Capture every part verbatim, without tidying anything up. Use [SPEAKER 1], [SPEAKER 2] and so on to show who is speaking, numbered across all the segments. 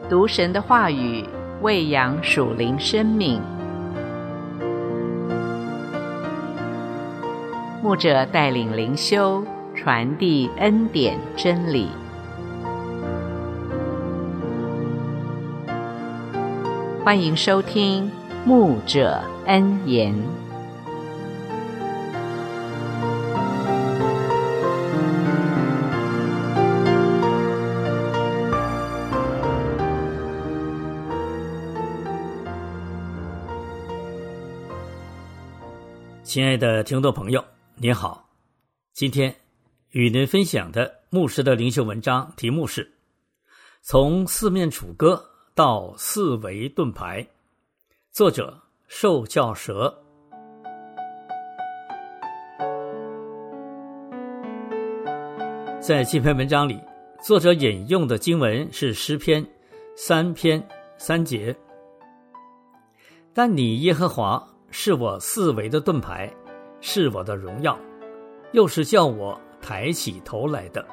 [SPEAKER 1] 读神的话语，喂养属灵生命。牧者带领灵修，传递恩典真理。欢迎收听牧者恩言。
[SPEAKER 2] 亲爱的听众朋友，您好，今天与您分享的牧师的灵修文章题目是从四面楚歌到四维盾牌，作者受教蛇。在这篇文章里，作者引用的经文是诗篇三篇三节，但你耶和华是我四围的盾牌，是我的荣耀，又是叫我抬起头来的。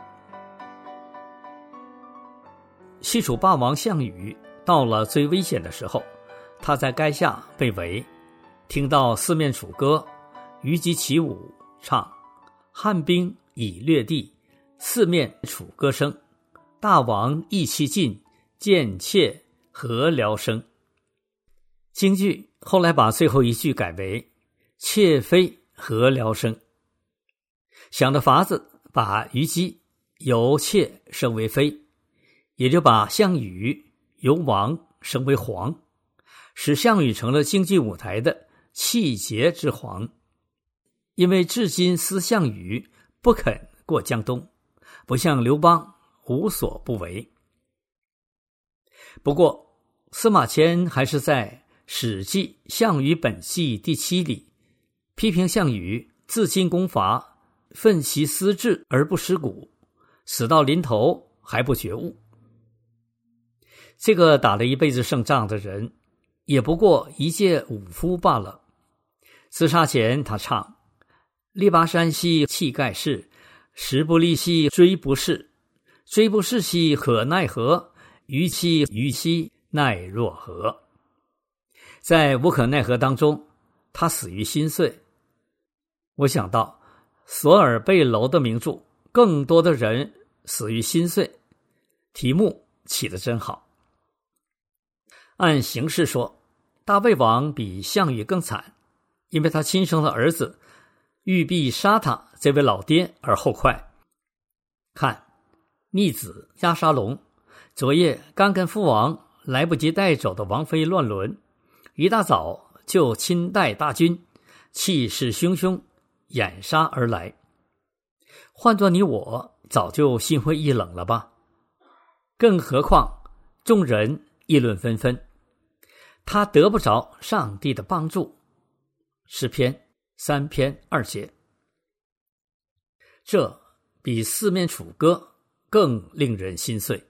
[SPEAKER 2] 西楚霸王项羽到了最危险的时候，他在垓下被围，听到四面楚歌，虞姬起舞，唱汉兵已掠地，四面楚歌声，大王意气尽，剑切何聊生。京剧后来把最后一句改为妾非何聊生，想的法子把虞姬由妾升为妃，也就把项羽由王升为皇，使项羽成了京剧舞台的气节之皇。因为至今思项羽不肯过江东，不像刘邦无所不为。不过司马迁还是在史记项羽本纪第七里批评项羽自尽攻伐，奋其私志而不食骨，死到临头还不觉悟。这个打了一辈子胜仗的人，也不过一介武夫罢了。自杀前他唱力拔山兮气盖世，时不利兮骓不逝，骓不逝兮可奈何，虞兮虞兮奈若何。在无可奈何当中，他死于心碎。我想到索尔贝楼的名著更多的人死于心碎，题目起得真好。按形势说，大卫王比项羽更惨，因为他亲生的儿子欲必杀他这位老爹而后快。看逆子押沙龙，昨夜刚跟父王来不及带走的王妃乱伦，一大早就亲带大军，气势汹汹掩杀而来。换作你我，早就心灰意冷了吧？更何况众人议论纷纷，他得不着上帝的帮助。诗篇三篇二节，这比四面楚歌更令人心碎。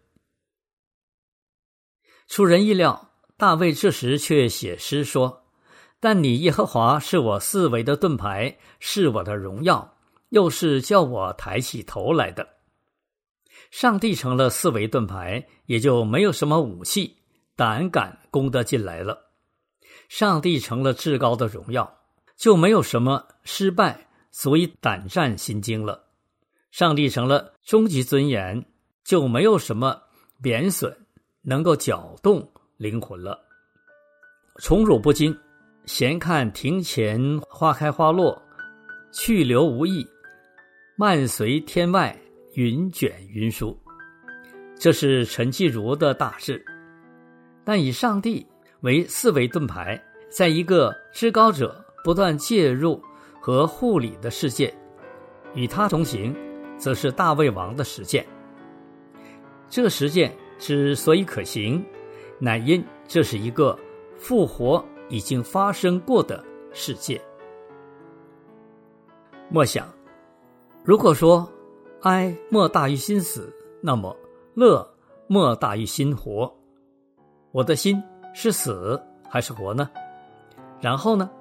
[SPEAKER 2] 出人意料，大卫这时却写诗说，但你耶和华是我四围的盾牌，是我的荣耀，又是叫我抬起头来的。上帝成了四围盾牌，也就没有什么武器胆敢攻得进来了。上帝成了至高的荣耀，就没有什么失败足以胆战心惊了。上帝成了终极尊严，就没有什么贬损能够搅动灵魂了。宠辱不惊，闲看庭前花开花落，去留无意，漫随天外云卷云舒。这是陈继儒的大志。但以上帝为四维盾牌，在一个至高者不断介入和护理的世界，与他同行，则是大卫王的实践。这实践之所以可行，乃因这是一个复活已经发生过的世界。默想，如果说哀莫大于心死，那么乐莫大于心活。我的心是死还是活呢？然后呢？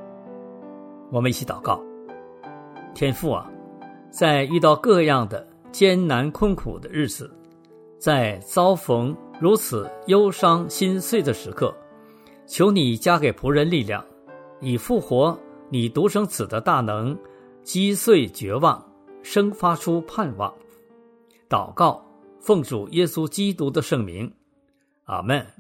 [SPEAKER 2] 我们一起祷告。天父啊，在遇到各样的艰难困苦的日子，在遭逢如此忧伤心碎的时刻，求你加给仆人力量，以复活你独生子的大能击碎绝望，生发出盼望。祷告，奉主耶稣基督的圣名，阿们。